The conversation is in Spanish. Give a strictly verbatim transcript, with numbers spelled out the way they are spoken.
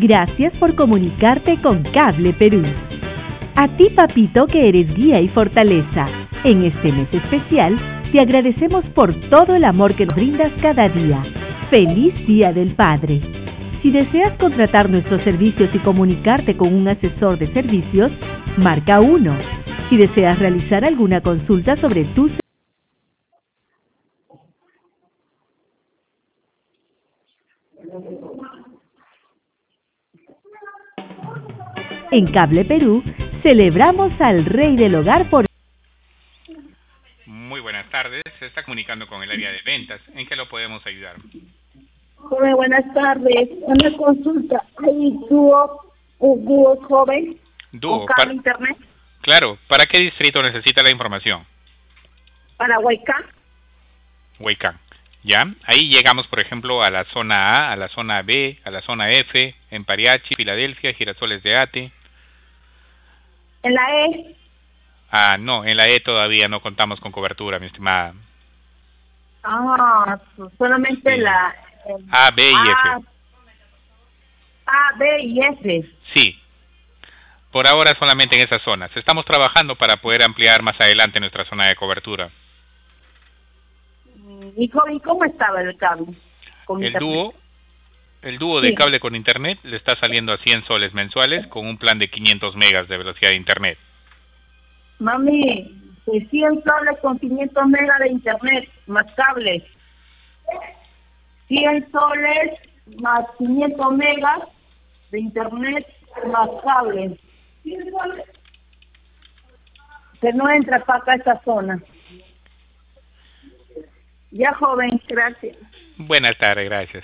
Gracias por comunicarte con Cable Perú. A ti, papito, que eres guía y fortaleza. En este mes especial, te agradecemos por todo el amor que nos brindas cada día. ¡Feliz Día del Padre! Si deseas contratar nuestros servicios y comunicarte con un asesor de servicios, marca uno. Si deseas realizar alguna consulta sobre tus En Cable Perú, celebramos al Rey del Hogar por... Muy buenas tardes, se está comunicando con el área de ventas. ¿En qué lo podemos ayudar? Muy buenas tardes. Una consulta. ¿Hay dúo, un dúo joven Dúo, con cable para... internet Claro, ¿para qué distrito necesita la información? para Huaycán? Huaycán. ¿Ya? Ahí llegamos, por ejemplo, a la zona A, a la zona B, a la zona F, en Pariachi, Filadelfia, Girasoles de Ate. En la E. Ah, no, en la E todavía no contamos con cobertura, mi estimada. Ah, solamente Sí. la el A, B y A, F. A, B y F. Sí. Por ahora solamente en esas zonas. Estamos trabajando para poder ampliar más adelante nuestra zona de cobertura. ¿Y cómo, y cómo estaba el cable? Con El internet? dúo, el dúo Sí. de cable con internet le está saliendo a cien soles mensuales con un plan de quinientos megas de velocidad de internet. Mami, de cien soles con quinientos megas de internet, más cables. cien soles más quinientos megas de internet, más cables. Que no entra para acá esta zona. Ya, joven, gracias. Buenas tardes, gracias.